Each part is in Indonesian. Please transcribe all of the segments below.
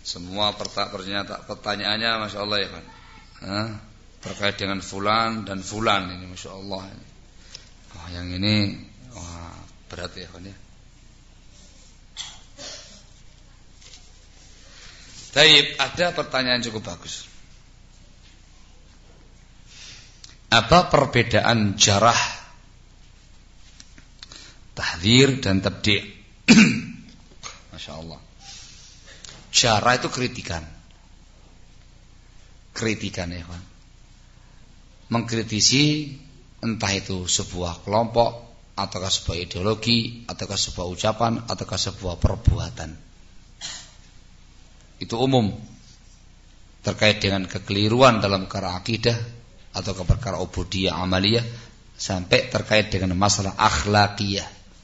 Semua pertanyaannya Masya Allah ya kan, terkait dengan fulan dan fulan ini Masya Allah. Oh, yang ini berat ya kan ya. Baik, ada pertanyaan cukup bagus. Apa perbedaan jarah, tahdzir dan tabdi'? Masya Allah. Jarah itu kritikan ya kan. Mengkritisi entah itu sebuah kelompok, ataukah sebuah ideologi, ataukah sebuah ucapan, ataukah sebuah perbuatan. Itu umum. Terkait dengan kekeliruan dalam perkara akidah atau perkara ubudiyah amaliyah, sampai terkait dengan masalah akhlakiyah.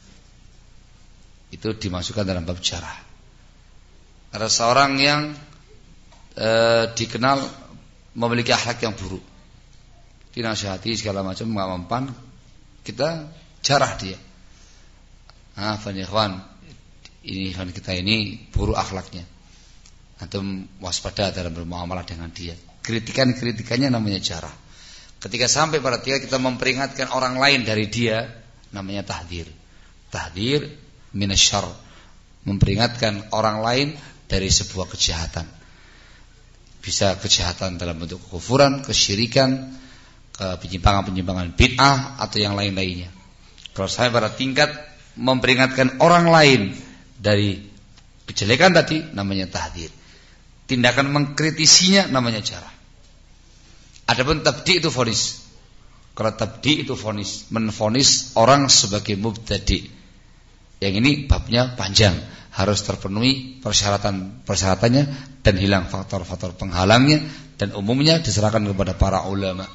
Itu dimasukkan dalam bab jarah. Ada seorang yang dikenal memiliki akhlak yang buruk, dinasihati segala macam nggak mempan, kita jarah dia. Ikhwan, ini kan kita ini buruk akhlaknya, antum waspada dalam bermuamalah dengan dia. Kritikannya namanya jarah. Ketika sampai pada titik kita memperingatkan orang lain dari dia, namanya tahdzir. Tahdzir minasyarr, memperingatkan orang lain dari sebuah kejahatan. Bisa kejahatan dalam bentuk kekufuran, kesyirikan, penyimpangan-penyimpangan bid'ah atau yang lain-lainnya. Kalau saya pada tingkat memperingatkan orang lain dari kejelekan tadi, namanya tahdzir. Tindakan mengkritisinya namanya jarah. Adapun tabdi' itu vonis. Kalau tabdi' itu vonis, menvonis orang sebagai mubtadi'. Yang ini babnya panjang, harus terpenuhi persyaratannya dan hilang faktor-faktor penghalangnya, dan umumnya diserahkan kepada para ulama.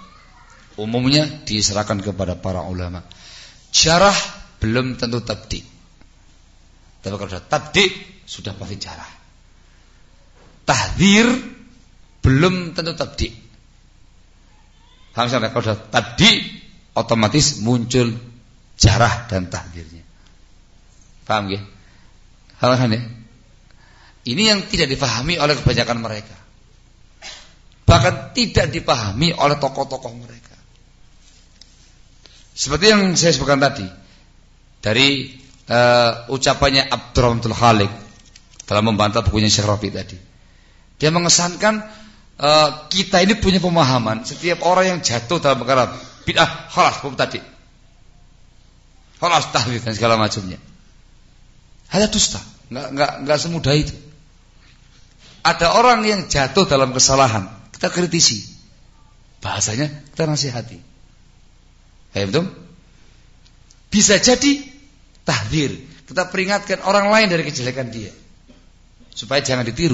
Jarah belum tentu tabdi'. Tapi kalau sudah tabdi' sudah pasti jarah. Tahdzir belum tentu tabdi'. Kalau sudah tabdi' otomatis muncul jarah dan tahdzirnya. Paham ya? Hal-hal ya? Ini yang tidak dipahami oleh kebanyakan mereka. Bahkan tidak dipahami oleh tokoh-tokoh mereka. Seperti yang saya sebutkan tadi, dari ucapannya Abdurrahman Khaliq dalam membantah bukunya Syekh Rabi tadi. Dia mengesankan kita ini punya pemahaman setiap orang yang jatuh dalam perkara bid'ah, khalas mubtadi', khalas tahdzir dan segala macamnya. Hanya dusta, enggak semudah itu. Ada orang yang jatuh dalam kesalahan, kita kritisi, bahasanya kita nasihati. Betul? Bisa jadi tahdzir, kita peringatkan orang lain dari kejelekan dia, supaya jangan ditiru.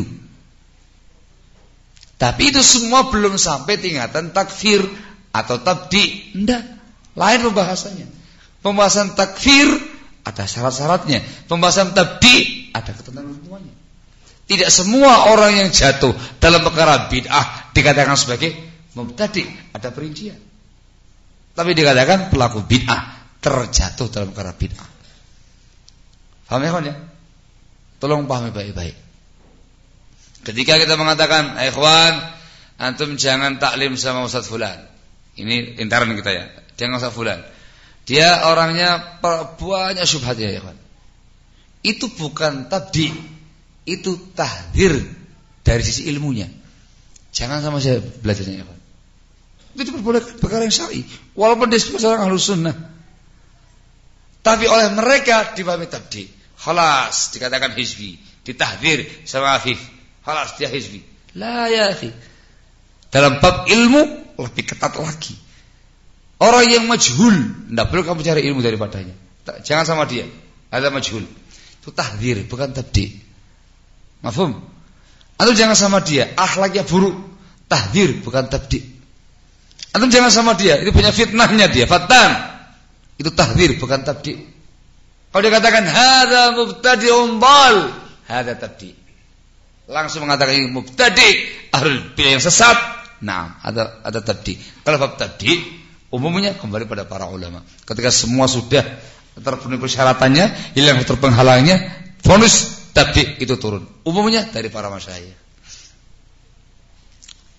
Tapi itu semua belum sampai tingkatan takfir atau tabdi'. Enggak, lain pembahasannya. Pembahasan takfir ada syarat-syaratnya. Pembahasan tabdi' ada ketentuan-ketentuannya. Tidak semua orang yang jatuh dalam perkara bid'ah dikatakan sebagai mubtadi', ada perincian. Tapi dikatakan pelaku bid'ah terjatuh dalam perkara bid'ah. Paham ya kawan ya? Tolong pahami baik-baik. Ketika kita mengatakan, ikhwan, antum jangan taklim sama Ustaz fulan. Ini intaran kita ya. Jangan Ustaz fulan. Dia orangnya banyak syubhat ya kawan. Itu bukan tabdi', itu tahdzir dari sisi ilmunya. Jangan sama saya belajarnya ya kawan. Itu diperbolehkan perkara yang syar'i, walaupun dia seorang ahlus sunnah. Tapi oleh mereka dipahami tabdi'. Khalas dikatakan hizbi, ditahdzir sama afif. Khalas dia hizbi. La ya akhi. Dalam bab ilmu lebih ketat lagi. Orang yang majhul, tidak perlu kamu cari ilmu daripadanya. Jangan sama dia. Ada majhul. Itu tahdzir, bukan tabdi'. Mafhum? Atau jangan sama dia, akhlaknya buruk. Tahdzir, bukan tabdi'. Atau jangan sama dia, itu punya fitnahnya dia, fatan. Itu tahdzir, bukan tabdi'. Kalau dia katakan hadza mubtadi'un dhal, hadza tabdi'. Langsung mengatakan ini mubtadi', ahlul bid'ah yang sesat. Nah, ada tabdi'. Kalau bab tabdi', umumnya kembali pada para ulama. Ketika semua sudah terpenuhi persyaratannya, hilang terpenghalangnya, vonis tabdi' itu turun. Umumnya dari para masyayikh.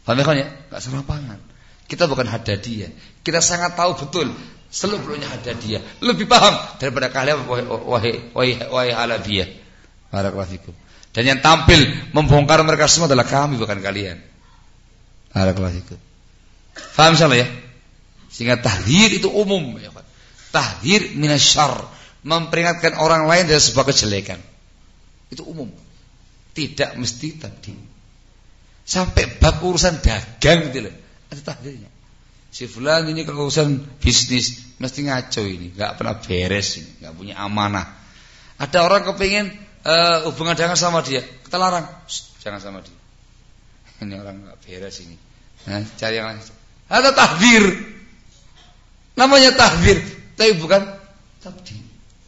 Paham ya? Enggak serampangan. Kita bukan Haddadiyah. Kita sangat tahu betul seluk-beluknya Haddadiyah. Lebih paham daripada kalian wahai Halabiyah. Barakallahu fikum. Dan yang tampil membongkar mereka semua adalah kami, bukan kalian. Barakallahu fikum. Paham insyaallah ya? Sehingga tahdzir itu umum ya, Pak. Tahdzir minasyarr, memperingatkan orang lain dari sebuah kejelekan. Itu umum. Tidak mesti tabdi. Sampai bab urusan dagang gitu loh, ada tahdzirnya. Si fulan ini kalau urusan bisnis mesti ngaco ini, enggak pernah beres ini, enggak punya amanah. Ada orang kepingin hubungan dagang sama dia, kita larang, jangan sama dia. Ini orang enggak beres ini. Nah, cari yang lain. Ada tahdzir. Namanya tahdzir, tapi bukan tabdi.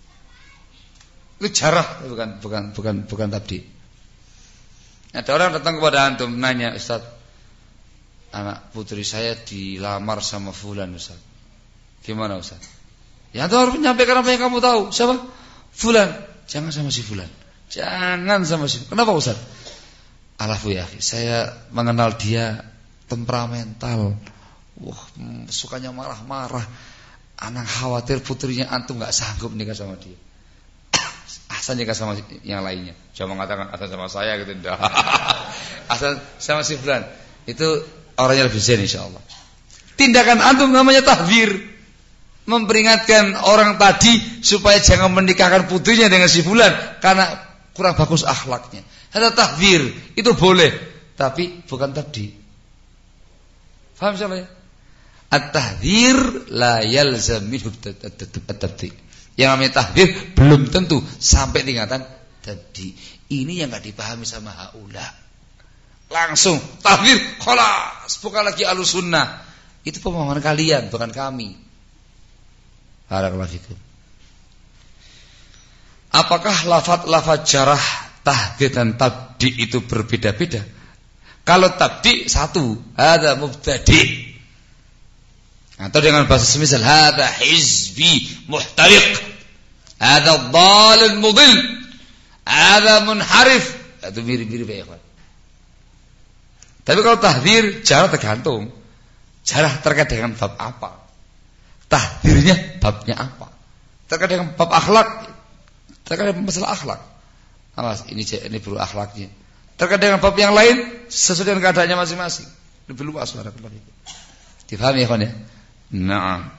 Itu jarah, bukan tabdi. Ada orang datang kepada antum nanya, Ustaz, anak putri saya dilamar sama fulan, Ustaz. Gimana, Ustaz? Ya, antum harus menyampaikan apa yang kamu tahu. Siapa? Fulan. Jangan sama si fulan. Jangan sama si. Kenapa, Ustaz? Alafu ya, saya mengenal dia temperamental. Wah, sukanya marah-marah. Anak khawatir putrinya antum enggak sanggup nikah sama dia. Asal nikah sama yang lainnya. Jangan mengatakan asal sama saya gitu. Asal sama si fulan. Itu orangnya lebih zen insyaallah. Tindakan antum namanya tahdzir. Memperingatkan orang tadi supaya jangan menikahkan putrinya dengan si fulan karena kurang bagus akhlaknya. Ada tahdzir, itu boleh, tapi bukan tabdi. Paham insyaallah ya? At-tahdzir la yalzam minhu at-tabdi. Yang namanya tahdzir belum tentu sampai tingkatan tabdi. Ini yang enggak dipahami sama haula. Langsung tahdzir, khalas, bukan lagi Ahlussunnah. Itu pemahaman kalian, bukan kami. Barakallahu fikum. Apakah lafaz-lafaz jarah, tahdzir dan tabdi itu berbeda-beda? Kalau tabdi satu, ada mubtadi'. Atau dengan bahasa semisal hada hizbi muhtariq, hada dhalal mudil, hada munharif. Itu mirip-mirip ya, ikhwan. Tapi kalau tahdzir jarah tergantung. Jarah terkait dengan bab apa? Tahdzirnya babnya apa? Terkait dengan bab akhlak, terkait dengan masalah akhlak. Awas, ini perlu akhlaknya. Terkait dengan bab yang lain sesuai dengan keadaannya masing-masing. Lebih luas barakallahu fikum. Difahami ya, ikhwan ya? Nah,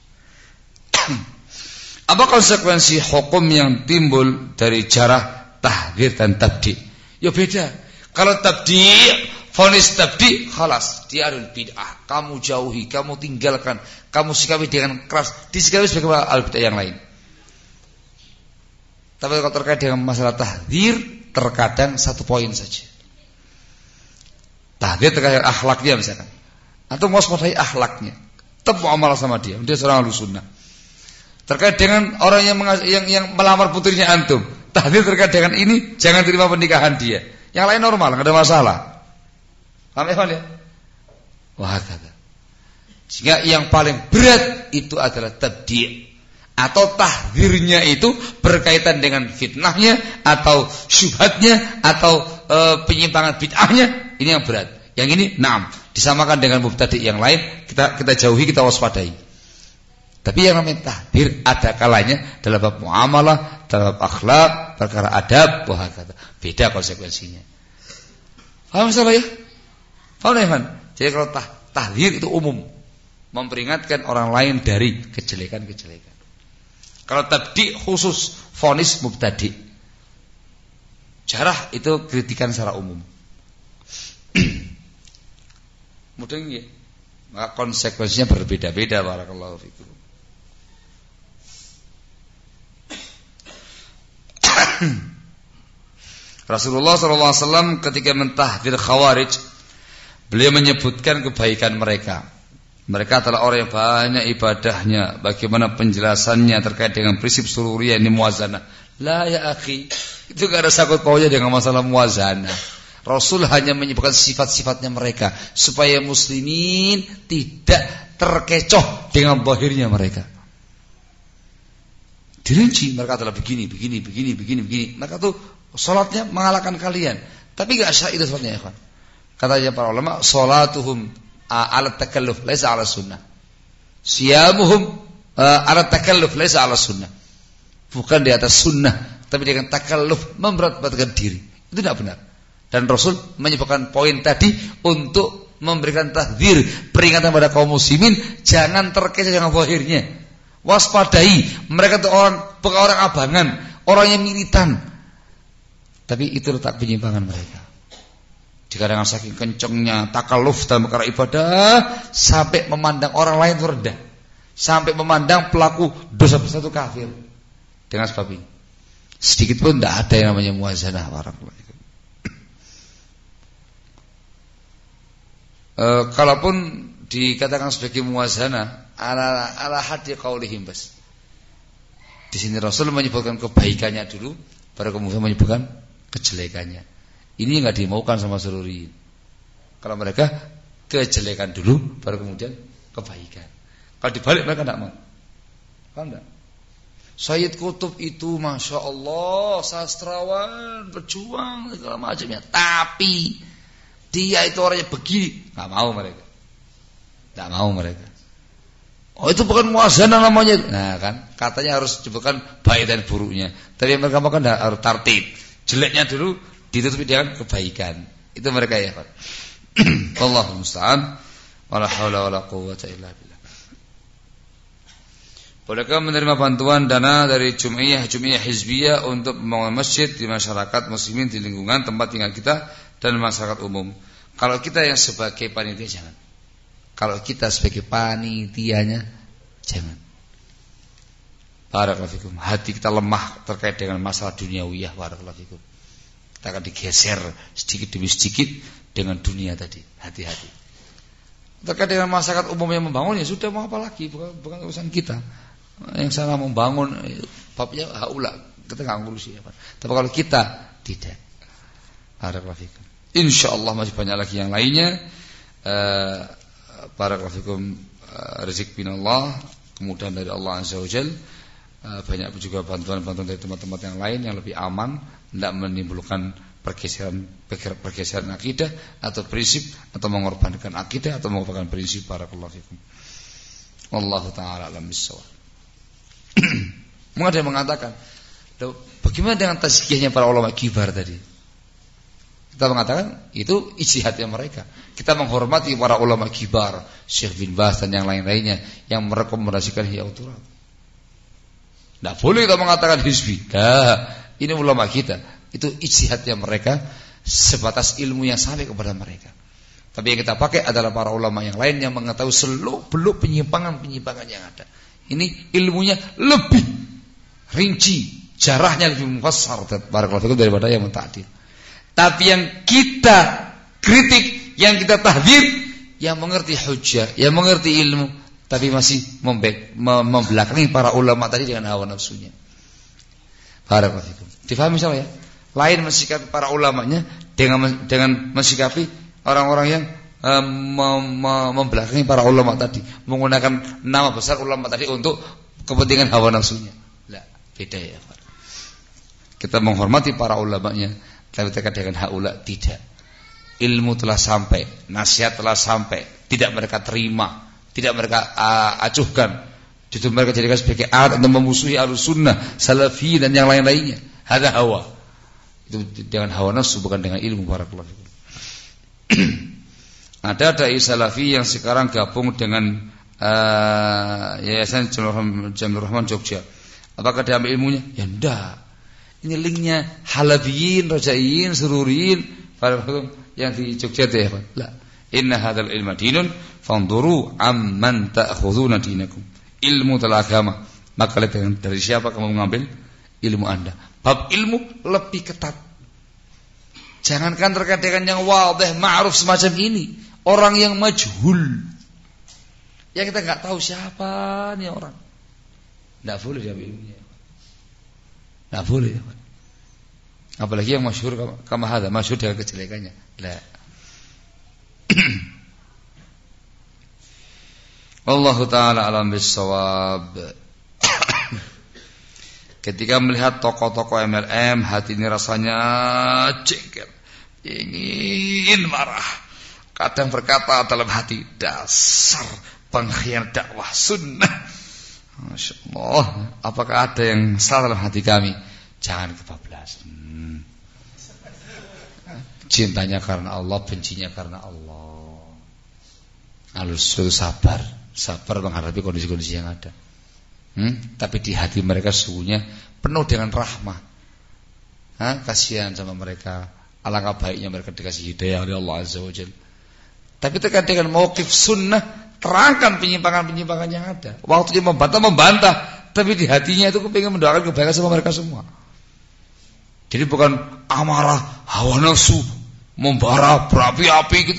apa konsekuensi hukum yang timbul dari jarah, tahdzir dan tabdi? Ya beda. Kalau tabdi, vonis tabdi, khalas, dia adalah bid'ah. Kamu jauhi, kamu tinggalkan, kamu sikapi dengan keras, disikapi sebagai al-bid'ah yang lain. Tapi kalau terkait dengan masalah tahdzir, terkadang satu poin saja. Tahdzir terkait akhlaknya misalkan, atau waspadai akhlaknya. Tetap muamalah sama dia seorang Ahlussunnah. Terkait dengan orang yang melamar putrinya antum, tahdzir terkait dengan ini, jangan terima pernikahan dia. Yang lain normal, enggak ada masalah. Paham ya? Wah, kata. Sehingga yang paling berat itu adalah tabdi', atau tahdzirnya itu berkaitan dengan fitnahnya atau syubhatnya atau penyimpangan bid'ahnya, ini yang berat. Yang ini na'am, disamakan dengan mubtadi' yang lain, kita jauhi, kita waspadai. Tapi yang namanya tahdzir ada kalanya dalam bab muamalah, dalam bab akhlak, perkara adab, wah kata. Beda konsekuensinya. Paham salah ya? Paham ya, Man? Jadi kalau tahdzir itu umum, memperingatkan orang lain dari kejelekan-kejelekan. Kalau tabdi khusus, vonis mubtadi'. Jarah itu kritikan secara umum. Mudeng ya. Maka konsekuensinya berbeda-beda. Barakallahu fikum. Rasulullah SAW ketika mentahdzir Khawarij, beliau menyebutkan kebaikan mereka. Mereka adalah orang yang banyak ibadahnya. Bagaimana penjelasannya terkait dengan prinsip sururiyah ini muwazanah. La ya akhi, itu gak ada sangkut pautnya dengan masalah muwazanah. Rasul hanya menyebutkan sifat-sifatnya mereka supaya muslimin tidak terkecoh dengan zahirnya mereka. Dirinci mereka adalah begini. Mereka tuh salatnya mengalahkan kalian, tapi enggak syah itu salatnya, ya, kawan. Katanya para ulama, salatuhum ala takalluf laisa ala sunnah. Siyamuhum ala takalluf laisa ala sunnah. Bukan di atas sunnah, tapi dengan takalluf, memberat-beratkan diri. Itu tidak benar. Dan Rasul menyebutkan poin tadi untuk memberikan tahdzir, peringatan pada kaum muslimin, jangan terkecoh dengan zahirnya. Waspadai, mereka itu bukan orang abangan, orang yang militan. Tapi itu letak penyimpangan mereka. Jika dengan saking kencengnya takalluf dalam perkara ibadah, sampai memandang orang lain itu rendah, sampai memandang pelaku dosa besar itu kafir. Dengan sebab ini, sedikit pun tidak ada yang namanya muwazanah. Kalaupun dikatakan sebagai muwazanah, ala hadi qaulihim bas. Di sini Rasul menyebutkan kebaikannya dulu, baru kemudian menyebutkan kejelekannya. Ini nggak dimaukan sama seluruh. Kalau mereka kejelekan dulu, baru kemudian kebaikan. Kalau dibalik mereka tidak mau. Paham enggak? Sayyid Qutb itu Masya Allah sastrawan, berjuang segala macamnya, tapi dia itu orangnya begini, nggak mau mereka. Nggak mau mereka. Oh itu bukan muwazanah namanya. Nah kan, katanya harus disebutkan baik dan buruknya. Tapi mereka makan harus tartib. Jeleknya dulu ditutupi dengan kebaikan. Itu mereka ya Pak. Wallahu musta'an. Wala haula wala quwwata illa billah. Bolehkah menerima bantuan dana dari Jum'iyah Hizbiyah untuk membangun masjid di masyarakat muslimin di lingkungan tempat tinggal kita dan masyarakat umum? Kalau kita yang sebagai panitia jangan. Kalau kita sebagai panitianya jangan. Barakallahu fikum. Hati kita lemah terkait dengan masalah duniawiyah. Barakallahu fikum. Kita akan digeser sedikit demi sedikit dengan dunia tadi. Hati-hati. Terkait dengan masyarakat umum yang membangun, ya sudah, mau apa lagi, bukan urusan kita. Yang salah membangun babnya haula, kita nggak ngurusi apa. Tapi kalau kita tidak. Barakallahu fikum. Insyaallah masih banyak lagi yang lainnya. Barakallahu fikum. Rezeki minallah, kemudahan dari Allah Azza wa Jalla. Banyak juga bantuan-bantuan dari tempat-tempat yang lain yang lebih aman, tidak menimbulkan pergeseran akidah atau prinsip, atau mengorbankan akidah atau mengorbankan prinsip. Barakallahu fikum. Wallahu taala alam bissawab. Mungkin ada yang mengatakan, bagaimana dengan tazkiyahnya para ulama kibar tadi? Kita mengatakan itu ijtihadnya mereka. Kita menghormati para ulama kibar, Syekh bin Baz dan yang lain-lainnya yang merekomendasikan Ihya Turat. Tidak boleh kita mengatakan hizbi. Nah, ini ulama kita. Itu ijtihadnya mereka sebatas ilmu yang sampai kepada mereka. Tapi yang kita pakai adalah para ulama yang lain yang mengetahui seluk-beluk penyimpangan-penyimpangan yang ada. Ini ilmunya lebih rinci, jarahnya lebih mufassar daripada yang mentadil. Tapi yang kita kritik, yang kita tahdzir, yang mengerti hujjah, yang mengerti ilmu, tapi masih membelakangi para ulama tadi dengan hawa nafsunya. Barakallahu fikum. Difahami insyaallah ya? Lain mensikapi para ulamanya dengan mensikapi orang-orang yang membelakangi para ulama tadi, menggunakan nama besar ulama tadi untuk kepentingan hawa nafsunya. Lah, beda ya. Kita menghormati para ulamanya, tapi terkait dengan haula tidak. Ilmu telah sampai, nasihat telah sampai, tidak mereka terima, tidak mereka acuhkan. Justru mereka jadikan sebagai alat untuk memusuhi Ahlussunnah, Salafi dan yang lain-lainnya. Hada hawa. Itu dengan hawa nafsu, bukan dengan ilmu. Barakallahu fikum. Ada dai Salafi yang sekarang gabung dengan Yayasan Jamil Rahman Jogja. Apakah dia ambil ilmunya? Ya enggak. Ini linknya Halabiyin, Rajaiyin, Sururiyin yang di Jogja itu ya Pak. La. Inna hadzal ilma dinun fanduru amman ta'khuduna dinakum. Ilmu telah agama. Maka lihat dari siapa kamu mengambil ilmu Anda. Bab ilmu lebih ketat. Jangankan terkait dengan yang wadih, ma'ruf semacam ini. Orang yang majhul, yang kita nggak tahu siapa nih orang, nggak boleh diambil ilmunya. Nggak boleh ya. Apalagi yang masyhur kama hadza, masyhur dengan kejelekannya. La. Wallahu taala alam bissawab. Ketika melihat tokoh-tokoh MLM, hati ini rasanya jengkel, ingin marah. kadang berkata dalam hati, dasar pengkhianat dakwah sunnah. Masya Allah, apakah ada yang salah dalam hati kami? Jangan kebablasan. Cintanya karena Allah, bencinya karena Allah. Harus sabar menghadapi kondisi-kondisi yang ada. Tapi di hati mereka sesungguhnya penuh dengan rahmah. Kasihan sama mereka. Alangkah baiknya mereka dikasih hidayah oleh Allah Azza wa Jalla. Tapi terkait dengan mauqif sunnah, terangkan penyimpangan-penyimpangan yang ada. Waktunya membantah, tapi di hatinya itu kepingin mendoakan kebaikan sama mereka semua. Jadi bukan amarah, hawa nafsu, membara, berapi-api gitu.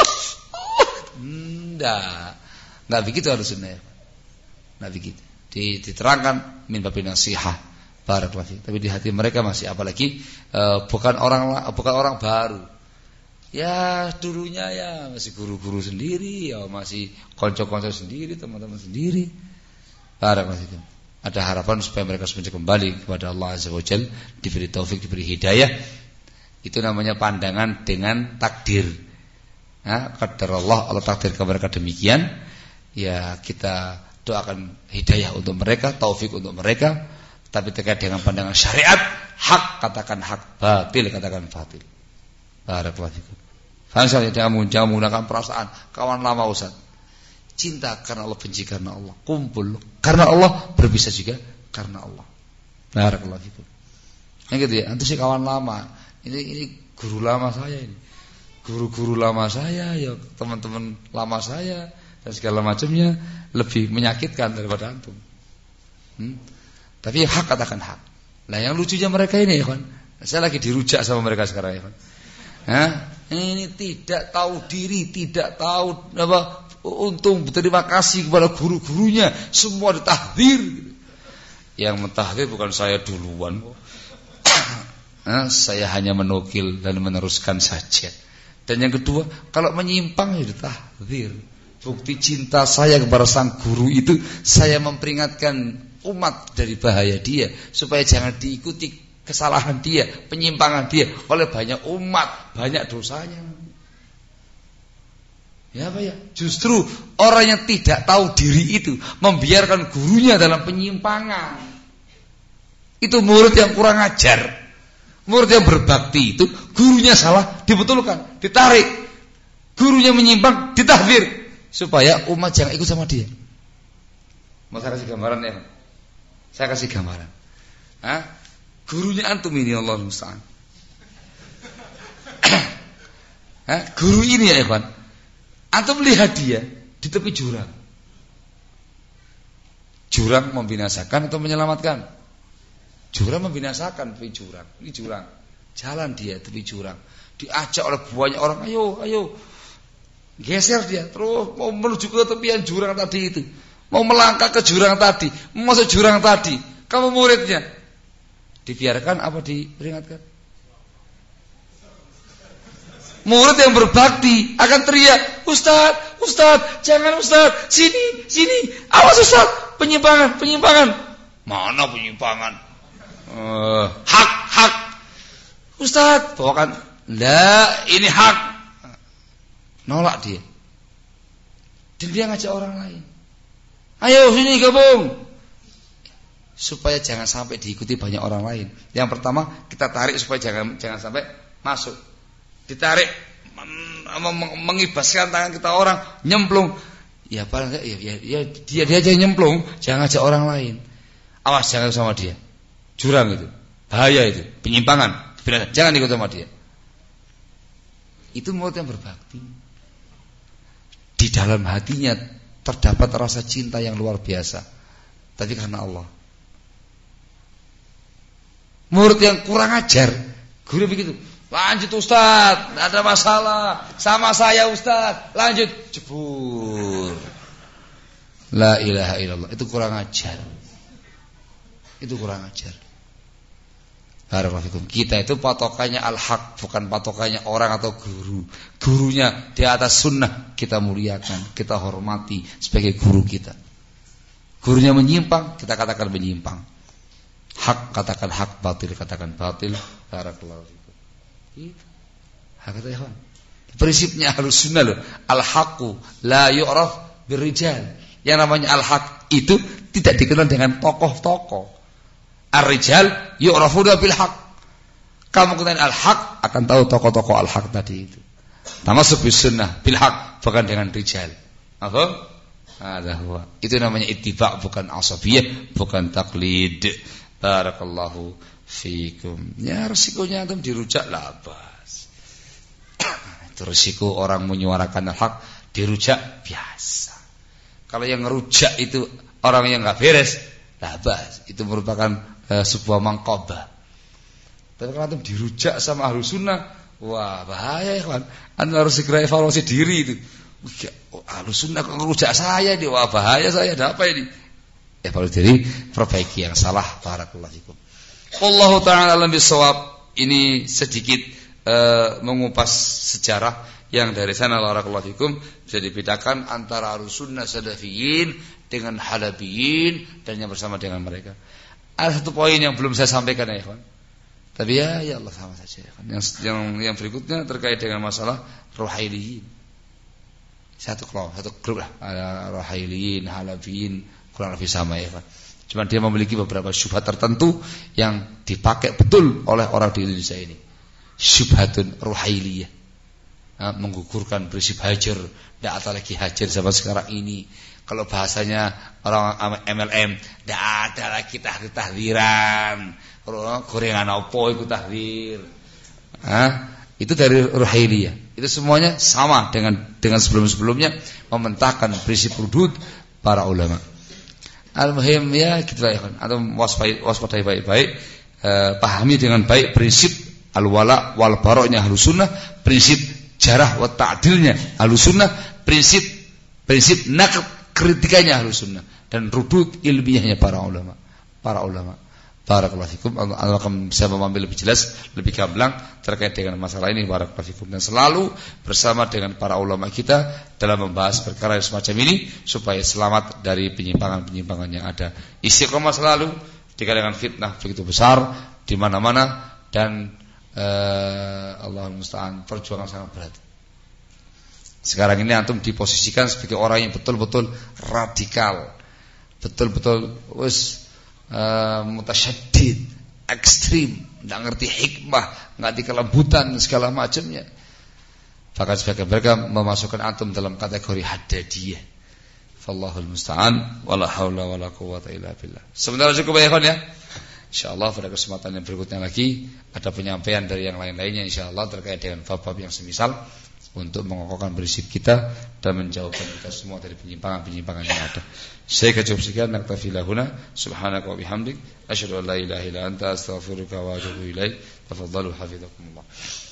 Enggak begitu harusnya. Enggak begitu. Diterangkan min babi nasihah, barakallahu fiik. Tapi di hati mereka masih apalagi bukan orang baru. Ya dulunya ya masih guru-guru sendiri, ya masih konco-konco sendiri, teman-teman sendiri. Barakallahu fiik. Ada harapan supaya mereka semuanya kembali kepada Allah Azza wa Jalla, diberi taufik, diberi hidayah. Itu namanya pandangan dengan takdir. Qadar Allah takdirkan mereka demikian. Ya kita doakan hidayah untuk mereka, taufik untuk mereka. Tapi terkait dengan pandangan syariat, hak katakan hak, batil katakan batil. Barakallahu fikum. Jangan menggunakan perasaan kawan lama Ustaz. Cinta karena Allah, benci karena Allah, kumpul karena Allah, berpisah juga karena Allah. Barakallahu fikum. Yang gitu ya, antum sih kawan lama. Ini guru lama saya ini. Guru-guru lama saya, ya teman-teman lama saya dan segala macamnya lebih menyakitkan daripada antum. Tapi hak katakan hak. Nah, yang lucunya mereka ini ya kan. Saya lagi dirujak sama mereka sekarang ya kan. Ini tidak tahu diri, tidak tahu apa, untung berterima kasih kepada guru-gurunya, semua ditahdir. Yang mentahdir bukan saya duluan. Saya hanya menukil dan meneruskan saja. Dan yang kedua, kalau menyimpang ya ditahdir. Bukti cinta saya kepada sang guru itu, saya memperingatkan umat dari bahaya dia, supaya jangan diikuti kesalahan dia, penyimpangan dia oleh banyak umat, banyak dosanya. Ya apa ya? Justru orang yang tidak tahu diri itu membiarkan gurunya dalam penyimpangan. Itu murid yang kurang ajar. Murid yang berbakti itu gurunya salah dibetulkan, ditarik. Gurunya menyimpang, ditahdir supaya umat jangan ikut sama dia. Mau saya kasih gambaran ya? Saya kasih gambaran. Gurunya antum ini Allah musta'an. Guru ini ya ikhwan. Antum lihat dia di tepi jurang. Jurang membinasakan atau menyelamatkan? Jurang membinasakan, tepi jurang. Ini jurang. Jalan dia tepi jurang. Diajak oleh banyak orang, ayo. Geser dia, terus mau menuju ke tepian jurang tadi itu. Mau melangkah ke jurang tadi, mau masuk jurang tadi. Kamu muridnya. Dibiarkan apa diperingatkan? Murid yang berbakti akan teriak, Ustaz, jangan Ustaz, sini, awas Ustaz, penyimpangan. Mana penyimpangan? Hak. Ustaz, bawakan, ini hak. Nolak dia. Dan dia ngajak orang lain. Ayo sini gabung. Supaya jangan sampai diikuti banyak orang lain. Yang pertama kita tarik supaya jangan sampai masuk. Ditarik, mengibaskan tangan kita orang, nyemplung. Ya paling ya dia aja nyemplung, jangan ngajak orang lain. Awas jangan sama dia. Jurang itu, bahaya itu, penyimpangan. Jangan ikut sama dia. Itu murid yang berbakti. Di dalam hatinya terdapat rasa cinta yang luar biasa. Tapi karena Allah. Murid yang kurang ajar, guru begitu. Lanjut Ustaz, tidak ada masalah. Sama saya Ustaz, lanjut. Jebur. La ilaha illallah. Itu kurang ajar. Barakallahu fikum. Kita itu patokannya al-haq, bukan patokannya orang atau guru. Gurunya di atas sunnah kita muliakan, kita hormati sebagai guru kita. Gurunya menyimpang, kita katakan menyimpang. Hak katakan hak, batil katakan batil. Barakallahu fikum. Hak kata ikhwan. Prinsipnya Ahlussunnah loh, al-haqqu la yu'raf birrijal. Yang namanya al-haq itu tidak dikenal dengan tokoh-tokoh. Ar-rijal yu'rafuna bil haq. Kamu kenal al-haq akan tahu tokoh-tokoh al-haq tadi itu. Termasuk bis sunnah bil haq, bukan dengan rijal. Apa? Itu namanya ittiba, bukan asabiyah, bukan taklid. Barakallahu fikum. Ya resikonya antum dirujak lah, bas. Itu resiko orang menyuarakan al-haq dirujak biasa. Kalau yang ngerujak itu orang yang enggak beres, lah bas, itu merupakan sebuah mangkobah. Tapi kalau antum dirujak sama Ahlussunnah, wah bahaya ya kan. Anda harus segera evaluasi diri itu. Ahlussunnah kok ngerujak saya nih, wah bahaya saya, ada apa ini? Evaluasi diri, perbaiki yang salah. Barakallahu fikum. Wallahu ta'ala alam bisawab. Ini sedikit mengupas sejarah yang dari sana barakallahu fikum bisa dibedakan antara Ahlussunnah Salafiyin dengan Halabiyin dan yang bersama dengan mereka. Ada satu poin yang belum saya sampaikan ya kawan. Tapi ya Allah sama saja ya kan. Yang berikutnya terkait dengan masalah Ruhailiyin. Satu grup lah, ada Ruhailiyin, Halabiyin, kurang lebih sama ya kan. Cuma dia memiliki beberapa syubhat tertentu yang dipakai betul oleh orang di Indonesia ini. Syubhatun Ruhailiyah. Menggugurkan prinsip hajar, tidak ada lagi hajar zaman sekarang ini. Kalau bahasanya orang MLM, tidak ada lagi tahdir-tahdiran. Kalau gorengan opo ikut tahdir. Itu dari Ruhailiyah. Itu semuanya sama dengan sebelum-sebelumnya, mementahkan prinsip hudud para ulama. Al-muhim ya gitu ya kan. Atau waspadai baik-baik, pahami dengan baik prinsip al-wala wal bara'nya Ahlussunnah, prinsip jarah wa ta'dilnya Ahlussunnah, prinsip naqd kritikanya Ahlussunnah, dan rudud ilmiahnya para ulama. Barakallahu fikum. Allah akan bisa mengambil lebih jelas, lebih gamblang terkait dengan masalah ini. Barakallahu fikum. Dan selalu bersama dengan para ulama kita dalam membahas perkara yang semacam ini supaya selamat dari penyimpangan-penyimpangan yang ada. Istiqomah selalu di kalangan fitnah begitu besar di mana-mana, dan Allahul musta'an, perjuangan sangat berat. Sekarang ini antum diposisikan sebagai orang yang betul-betul radikal, betul-betul mutasyaddid, ekstrim, tidak ngerti hikmah, nggak ngerti kelembutan segala macamnya. Bahkan sebagian mereka memasukkan antum dalam kategori haddadiyah. Fallahul musta'an, wala haula wala quwwata illa billah. Sebentar cukup ya kawan ya. InsyaAllah pada kesempatan yang berikutnya lagi ada penyampaian dari yang lain-lainnya InsyaAllah terkait dengan bab-bab yang semisal, untuk mengokohkan prinsip kita dan menjauhkan kita semua dari penyimpangan-penyimpangan yang ada. Saya cukup sekian, naktafi lahuna, subhanaka wa bihamdik, asyhadu an la ilaha illa anta, astaghfiruka wa atubu ilaik. Tafadhalu hafizakumullah.